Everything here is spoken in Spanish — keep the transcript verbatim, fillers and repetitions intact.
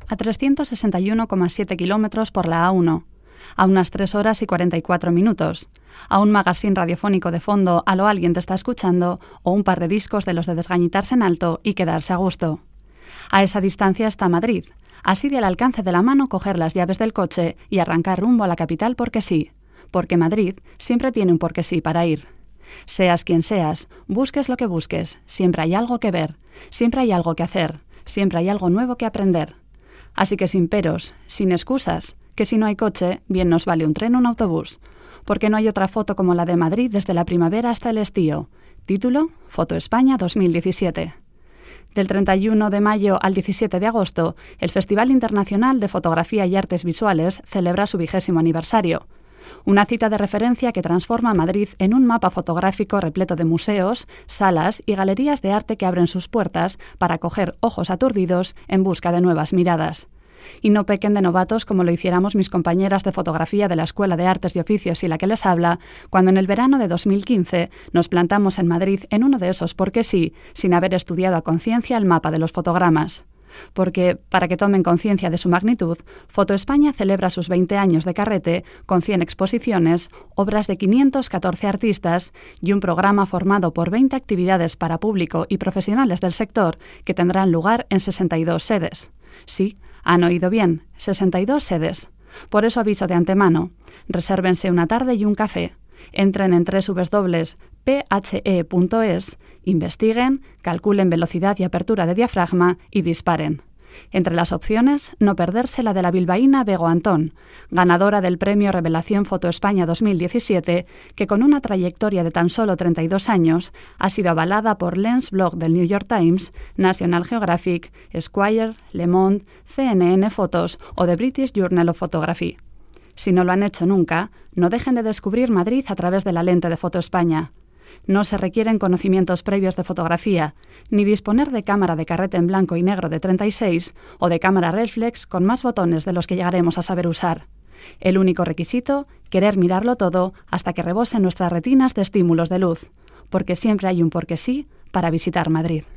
a trescientos sesenta y uno coma siete kilómetros por la A uno, a unas tres horas y cuarenta y cuatro minutos, a un magazine radiofónico de fondo a lo alguien te está escuchando o un par de discos de los de desgañitarse en alto y quedarse a gusto. A esa distancia está Madrid, así de al alcance de la mano coger las llaves del coche y arrancar rumbo a la capital porque sí, porque Madrid siempre tiene un porque sí para ir. Seas quien seas, busques lo que busques, siempre hay algo que ver, siempre hay algo que hacer, siempre hay algo nuevo que aprender. Así que sin peros, sin excusas, que si no hay coche, bien nos vale un tren o un autobús, porque no hay otra foto como la de Madrid desde la primavera hasta el estío. Título: Foto España dos mil diecisiete. Del treinta y uno de mayo al diecisiete de agosto, el Festival Internacional de Fotografía y Artes Visuales celebra su vigésimo aniversario. Una cita de referencia que transforma a Madrid en un mapa fotográfico repleto de museos, salas y galerías de arte que abren sus puertas para acoger ojos aturdidos en busca de nuevas miradas. Y no pequen de novatos como lo hiciéramos mis compañeras de fotografía de la Escuela de Artes y Oficios y la que les habla, cuando en el verano de dos mil quince nos plantamos en Madrid en uno de esos porque sí, sin haber estudiado a conciencia el mapa de los fotogramas. Porque, para que tomen conciencia de su magnitud, Foto España celebra sus veinte años de carrete con cien exposiciones, obras de quinientos catorce artistas y un programa formado por veinte actividades para público y profesionales del sector que tendrán lugar en sesenta y dos sedes. Sí, han oído bien, sesenta y dos sedes. Por eso aviso de antemano, resérvense una tarde y un café. Entren en doble u doble u doble u punto p h e punto es, investiguen, calculen velocidad y apertura de diafragma y disparen. Entre las opciones, no perderse la de la bilbaína Bego Antón, ganadora del premio Revelación Foto España dos mil diecisiete, que con una trayectoria de tan solo treinta y dos años ha sido avalada por Lens Blog del New York Times, National Geographic, Esquire, Le Monde, C N N Photos o The British Journal of Photography. Si no lo han hecho nunca, no dejen de descubrir Madrid a través de la lente de Foto España. No se requieren conocimientos previos de fotografía, ni disponer de cámara de carrete en blanco y negro de treinta y seis o de cámara reflex con más botones de los que llegaremos a saber usar. El único requisito, querer mirarlo todo hasta que rebosen nuestras retinas de estímulos de luz, porque siempre hay un porque sí para visitar Madrid.